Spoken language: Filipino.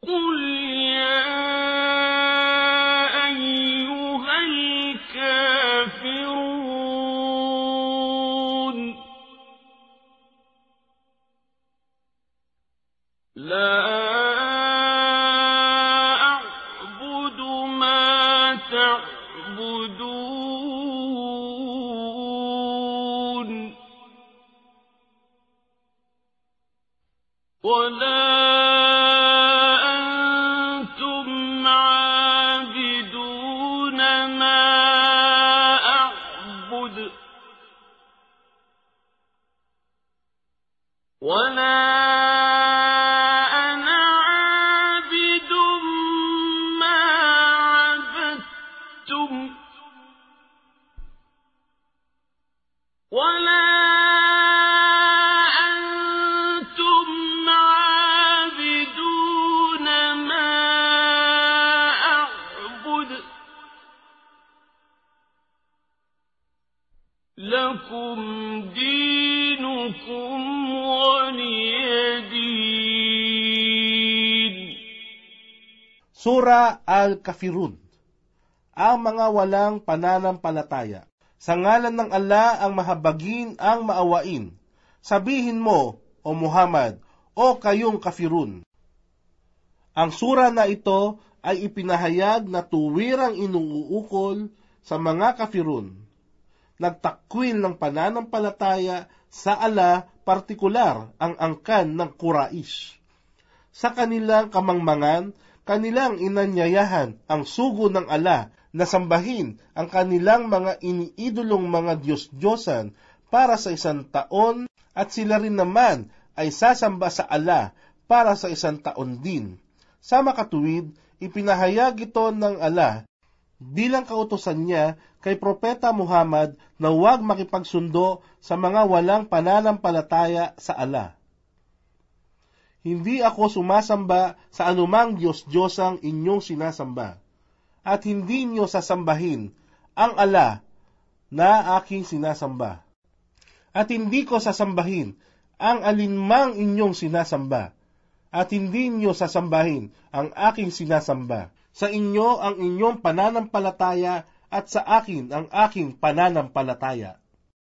قل يا أيها الكافرون لا أعبد ما تعبدون ولا أنتم عابدون ما أعبد ولا أنا عابد ما عبدتم ولا أنتم عابدون ما أعبد لكم دينكم ولي دين. Sura Al-Kafirun, ang mga walang pananampalataya. Sa ngalan ng Allah ang mahabagin ang maawain. Sabihin mo, O Muhammad, o kayong kafirun. Ang sura na ito ay ipinahayag na tuwirang inuukol sa mga kafirun. Nagtakwil ng pananampalataya sa Allah, partikular ang angkan ng Quraish. Sa kanilang kamangmangan, kanilang inanyayahan ang sugo ng Allah na sambahin ang kanilang mga iniidolong mga Diyos-Diyosan para sa 1 taon at sila rin naman ay sasamba sa Allah para sa 1 taon din. Sa makatuwid, ipinahayag ito ng Allah bilang kautusan niya kay Propeta Muhammad na huwag makipagsundo sa mga walang pananampalataya sa Allah. Hindi ako sumasamba sa anumang Diyos-Diyosang inyong sinasamba, at hindi niyo sasambahin ang Allah na aking sinasamba. At hindi ko sasambahin ang alinmang inyong sinasamba, at hindi niyo sasambahin ang aking sinasamba. Sa inyo ang inyong pananampalataya, at sa akin ang aking pananampalataya.